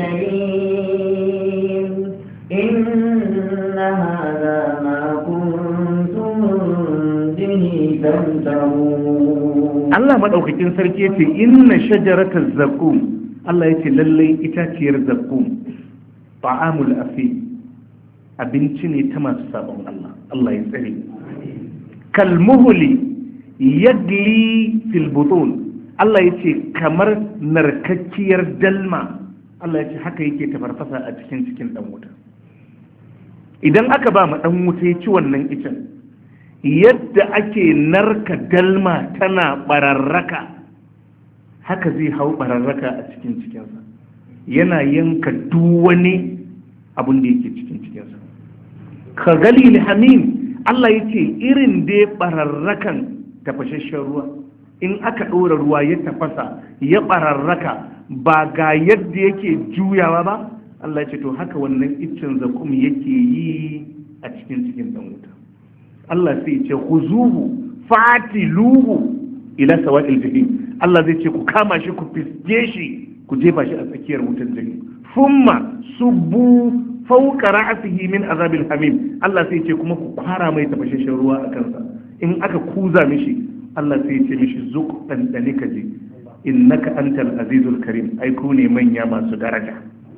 الكريم إن هذا ما كنتم به تمترون. الله مدوكين سركي يتي إن شجرة الزقوم، الله يتي للي إتاتير الزقوم طعام الأثيم، abinci ne ta masu sabon Allah. Allah ya tsare. Kalmuhuli yagli fil butun, Allah ya ce kamar narkakkiyar dalma, Allah ya ce haka yake tafarfasa a cikin dan wuta. Idan aka ba ma dan wuta ya ci wannan icen, yadda ake narka dalma tana bararraka, haka zai hau bararraka a cikinsa, yana yanka duk wani abin da yake cikinsa. Ka galil hamim, Allah ya ce irin dai bararrakan tafashashen ruwa, in aka ɗora ruwa ya tafasa ya bararraka ba ga yadda yake juyawa ba, Allah ya ce to haka wannan iccen zakum yake yi a cikin dan wuta. Allah sai ce khuzuhu fatiluhu ila sawa'il jahim, Allah zai ce ku kama shi ku fisge shi ku jefa shi a tsakiyar wutar jahim. Thumma subbu fawqa ra'sihi min azabil hamim, Allah sai ce kuma ku kwara mai tafashashen ruwa a kansa. In aka kuza mishi, Allah sai ce mishi zuk dandane ka je, innaka antal azizul karim, ai ku ne manya masu daraja.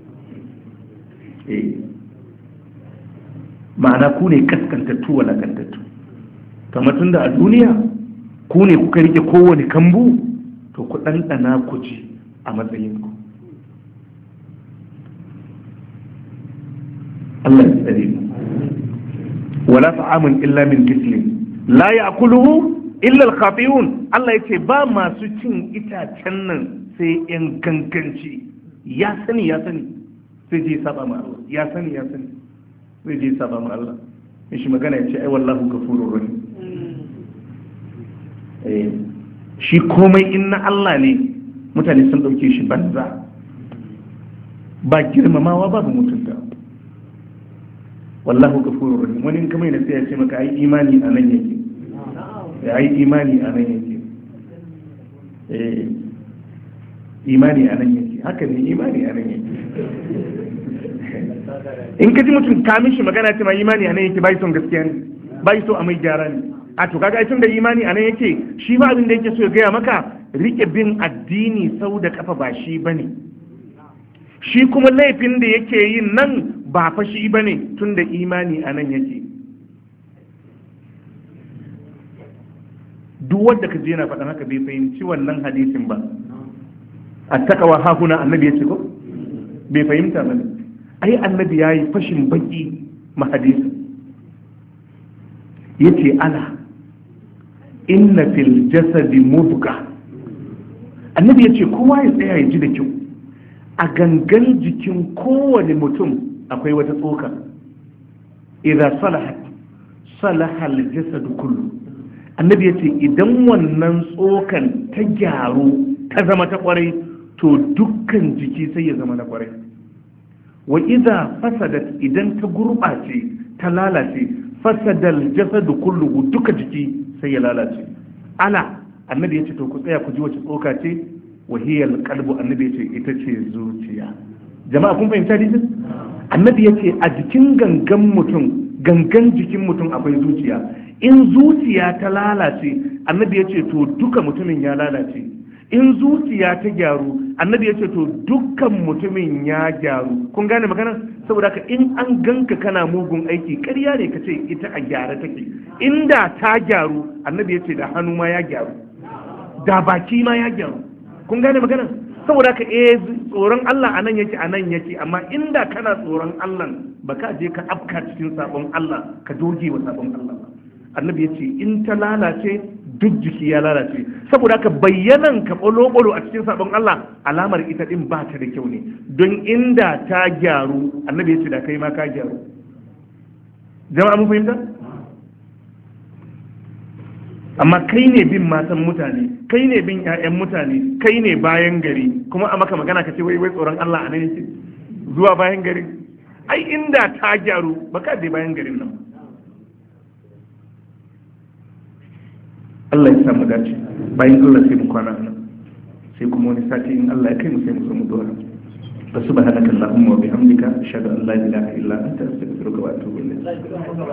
Ma'ana ku ne kaskantattu walakantattu. Kamar tun da a duniya ku ne kuka rike kowane kambu, to ku ɗanɗana ku ji a matsayinku. Allah ya tsare mu. Wala ta'amun illa min gislin la ya'kuluhu illa al-khati'un, Allah ya ce ba masu cin itacen nan sai yan ganganci. Ya sani sai je saba ma Allah, ya sani zai je saba ma Allah. Mishi magana ya ce ai wallahu ghafurur rahim. Shi komai in na Allah ne, mutane sun dauke shi banza, ba girmamawa babu mutunta. Wallahu ghafurur rahim. Wani in kamar ne sai ya ce maka ai imani a nan yake, ai imani a nan yake, imani a nan yake, haka ne, imani a nan yake. In ka ji mutum ka mishi magana ce ma imani a nan yake, bai son gaskiya ne, bai so a mai gyara ne. A to kaga tun da imani a nan yake, shi ba abin da yake so ya gaya maka, rike bin addini sau da kafa ba shi bane. Shi kuma laifin da yake yin nan ba fa shi bane, tun da imani a nan yake. Duk wanda ka je na faɗan haka bai fahimci wannan hadisin ba. Attaqwa hahuna, annabi ya ce ko? Bai fahimta ba ne. Ai annabi ya yi fashin baki ma hadisin. Yace ala inna fil jasadi mudga, annabi ya ce kowa ya tsaya ya ji da kyau, a gangan jikin kowane mutum akwai wata tsoka, idza salahat salaha al jasadu kullu, annabi ya ce idan wannan tsokan ta gyaru ta zama ta kwarai, to dukkan jiki sai ya zama na kwarai. Wa idza fasadat, idan ta gurbace ta lalace, fasadal jasadu kulluhu, duka jiki sai ya lalace. Ala, annabi ya ce to ku tsaya ku ji wace tsoka ce, wahiyal qalbu, annabi ya ce ita ce zuciya. Jama'a kun fahimta hadisin? Annabi ya ce a jikin gangan jikin mutum akwai zuciya. In zuciya ta lalace, annabi ya ce to duka mutumin ya lalace. In zuciya ta gyaru, annabi ya ce to dukkan mutumin ya gyaru. Kun gane magana? Saboda ka in an ganka kana mugun aiki, ƙarya ne ka ce ita a gyara take. Inda ta gyaru, annabi ya ce da hannu ma ya gyaru, da baki ma ya gyaru. Kun gane magana? Saboda ka tsoron Allah a nan yake, amma inda kana tsoron Allah ba ka je ka afka cikin sabon Allah, ka doge wa sabon Allah ba. Annabi ya ce in ta lalace duk jiki ya lalace. Saboda haka bayyanan ka bolo-bolo a cikin sabon Allah alamar ita din ba ta da kyau ne, don inda ta gyaru, annabi ya ce da kai ma ka gyaru. Jama'a mun fahimta? Amma kai ne bin matan mutane, kai ne bin 'ya'yan mutane, kai ne bayan gari, kuma a maka magana ka ce wai tsoron Allah a nan yake zuwa bayan gari. Ai inda ta gyaru ba ka je bayan garin nan. Allah ya samu dace. Bayan Allah sai mu kwana nan, sai kuma wani sati in Allah ya kai mu sai mu zo mu dora. Subhanakallahumma wa bihamdika ashhadu an la ilaha illa anta astaghfiruka wa atubu ilayk.